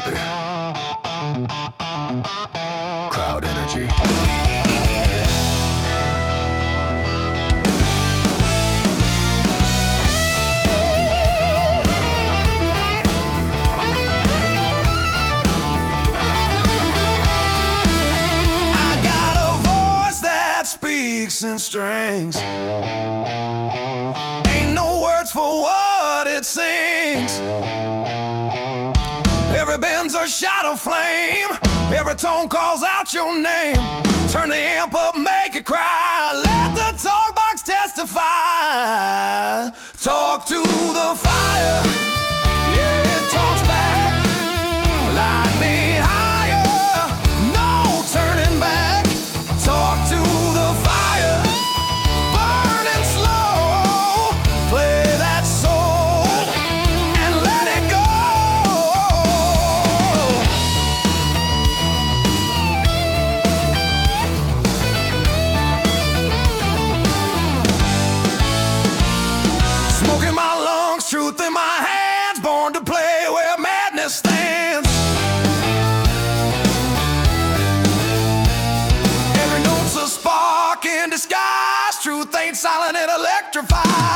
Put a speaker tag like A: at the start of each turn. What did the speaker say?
A: happy. Crowd energy. I got a voice that speaks in strings. Ain't no words for what it sings. Every bend's a shadow flame. Every tone calls out your name. Turn the amp up, make it cry. Let the talk box testify. Talk to the fire. Yeah, it talks back. Light me higher. No turning back. Talk to the fire. Burning slow. Play that soul and let it go. Smoke in my lungs, truth in my hands. Born to play where madness stands. Every note's a spark in disguise. Truth ain't silent, it electrifies.